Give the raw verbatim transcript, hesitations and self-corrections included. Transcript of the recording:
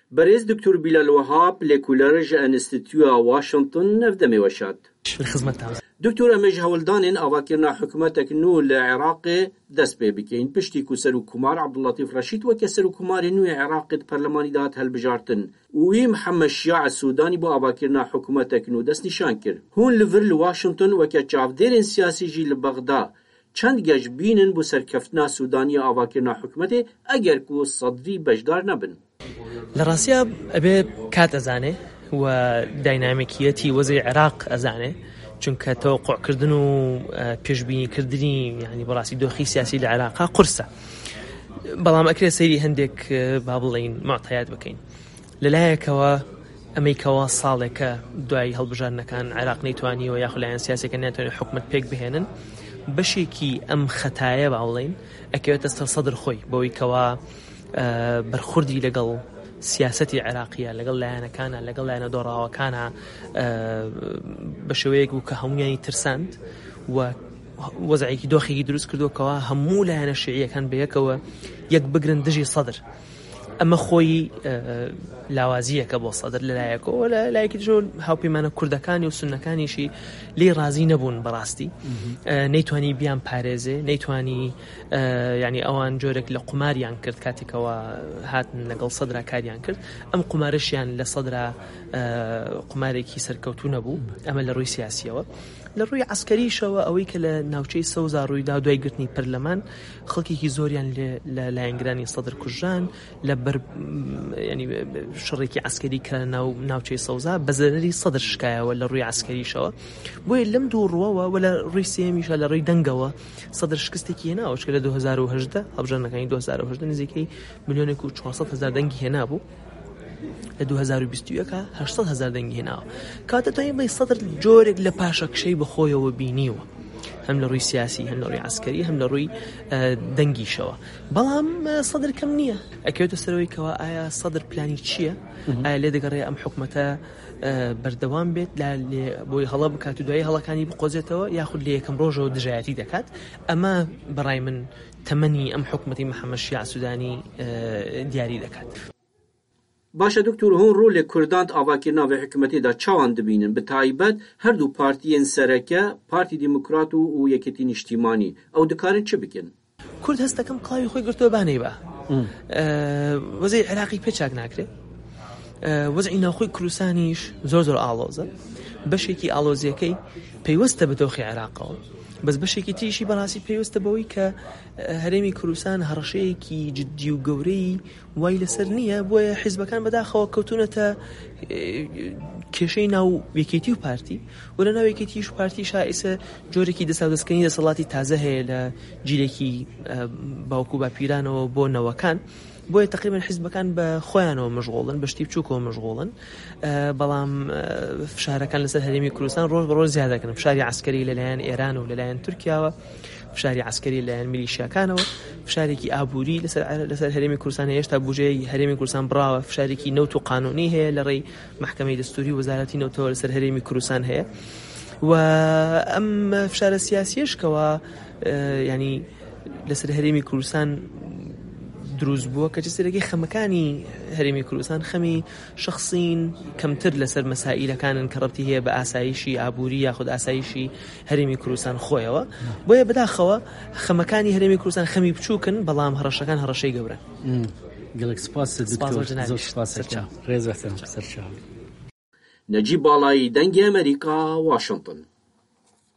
بەڕێز دکتۆر بیلال وهاب لێکولەرژ ئەنستیتیوە واشنگتن نەفدەمێ وەشات دکتۆر ئەمەش هەوڵدانین ئاواکردنا حکوومەتێک نو لە عێراقێ دەست پێ بکەین پشتی کو سەرۆکومار عەبدوڵڵەتیف ڕەشید وەکە سەرۆکوماری نوێ عێراقت پەرلەمانی داهات هەڵبژارتن وی محەممەد شیاع سوودانی بۆ ئاواکردنا حکوومەتێک نو دەست نیشان کرد هون لڤر لە واشنگتن وەکە چاودێرên سیاسیژی لە بەغدا چەند گەش بینن بۆ سەرکەفتنا سوودانی ئاواکردنا حکوومەتێ ئەگەر کو سەدری بەشدار نەبن لە ڕاستیە ئەبێ کات ئەزانێ و داینامیکیەتی وەزعی عێراق ئەزانێ چونکە تەوەقوعکردن و پێشبینیکردنی یعنی بەڕاستی دۆخی سیاسی لە عێراقا قورسە بەڵام ئەکرێ سەیری هەندێک با بڵێین معتەیات بکەین لەلایەکەوە ئەمەیکەوە ساڵێکە دوای هەڵبژارنەکان عێراق نەیتوانیەوە یاخود لایەن سیاسەکە ناتوانێت حکومەت پێک بهێنن بەشێکی ئەم خەتایە با بڵێین ئەکەوێتە سەر سەدر خۆی بەوەی کەوە بەرخوردی لەگەڵ سیاسەتی عێراقیە لەگەڵ لایەنەکانە لەگەڵ لایەنە دۆڕاوەکانە بە شێوەیەک بوو کە هەمویانی ترساند و وەزعێکی دۆخێکی دروست کردوکەوە هەموو لایەنە شیعیەکان بەیەکەوە یەک بگرن دژی سەدر ئەمە خۆی لاوازیەکە بۆ سەدر لەلایەکەوە لە لایەکی تر هاوپەیمانە کوردەکانی و سوننەکانیشی لێی ڕازی نەبوون بەڕاستی نەیتوانی بیان پارێزێ نەیتوانی یعنی ئەوان جۆرێک لە قوماریان کرد کاتێکەوە هاتن لەگەڵ سەدرا کاریان کرد ئەم قومارشیان لە سەدرا قومارێکی سەرکەوتوو نەبوو ئەمە لە ڕووی سیاسیەوە لە ڕووی عسکەریشەوە ئەوەی کە لە ناوچەی سەوزا ڕوویدا دوای گرتنی پەرلەمان خەڵکێکی زۆریان لە لایەنگرانی سەدر کوژان لە بەر ینی شڕێکی عسکەری کە ناو ناوچەی سەوزا بە زەرەری سەدر شکایەوە لە ڕووی عسکەریشەوە بۆیە لەم دوو ڕووەوە و لە ڕووی سێمیشە لە ڕووی دەنگەوە سەدر شکستێکی هێناوە چکە لە دوو هەزار و هەژدە هەڵبژارنەکانی دوو هەزار و هەژدە نزیکەی ملیۆنێک و چوارسەد هەزار دەنگی هێنابوو لە دوو هەزار و بیست و یەکە هەشتاد هەزار دەنگی هێناوە کاتە توانین بڵێ سەدر جۆرێک لە پاشەکشەی بەخۆیەوە بینیوە هەم لە ڕووی سیاسی هەم لە ڕووی عسکەری هەم لە ڕووی دەنگیشەوە بەڵام سەدر کەم نییە ئەکەوێتە سەرەوەی کەوە ئایا سەدر پلانی چییە ئایا لێ دەگەڕێ ئەم حکومەتە بەردەوام بێت بۆی هەڵە بکات و دوای هەڵەکانی بقۆزێتەوە یاخود لە یەکەم ڕۆژەوە دژایەتی دەکات ئەمە بەڕای من تەمەنی ئەم حکومەتی محەممەد شیاع سوودانی دیاری دەکات باشە دکتۆر هون ڕۆ لە کوردان ئاواکردنا بە حکومەتێدا چاوان دەبینن بە تایبەت هەردوو پارتیên سەرەکە پارتی دیموکرات و یەکێتی نیشتیمانی ئەو دەکارن چ بکەن کورد هەستەکەم قاوی خۆی گرتووە بانەی بە وەزەی عێراقی پێ چاک ناکرێت وەزعی ناوخۆی کوردستانیش زۆر زۆر ئاڵۆزە بەشێکی ئاڵۆزیەکەی پەیوەستە بە دۆخی عێراقەوە بەس بەشێکی تریشی بەڕاستی پێویستە بەوەی کە هەرێمی کوردستان هەڕەشەیەکی جددی و گەورەی وای لەسەر نییە بۆیە حیزبەکان بەداخەوە کەوتونەتە کێشەی ناو یەکێتی و پارتی و لە ناو یەکێتیش و پارتی شایسە جۆرێکی دەسەڵاتدەستکردنی دەسەڵاتی تازە هەیە لە جیلێکی باوکو باپیرانەوە بۆ نەوەکان بۆیە تقریبا حیزبەکان بە خۆیانەوە مەشغوڵن بە شتی بچووکەوە مەشغوڵن بەڵام فشارەکان لەسەر هەرێمی کوردستان ڕۆژ بەڕۆژ زیادەکەن فشاری عسکەری لەلایەن ئێران و لەلایەن تورکیاوە فشاری عسکەری لەلایەن میلیشیاکانەوە فشارێکی ئابووری لەسەر لەسەر هەرێمی کوردستان هێشتا بودجەی هەرێمی کوردستان بڕاوە فشارێکی نەوت و قانونی هەیە لە ڕێی محکەمەی دەستوری وەزارەتی نەوتەوە لەسەر هەرێمی کوردستان هەیە و ئەم فشارە سیاسیەشکەوە ینی لەسەر هەرێمی کوردستان دروست بووە کە جسرێکی خەمەکانی هەرێمی کوردستان خەمی شخصین کەمتر لەسەر مەسائلەکانن کە ڕەبتی هەیە بە ئاسایشی ئابووری یاخود ئاسایشی هەرێمی کوردستان خۆیەوە بۆیە بەداخەوە خەمەکانی هەرێمی کوردستان خەمی بچووکن بەڵام هەڕەشەکان هەڕەشەی گەورە گەلێک سپاس دکتۆر سپاس ڕێز بەسەر سەرچاو نەجیب باڵایی دەنگی ئەمریکا واشنگتن.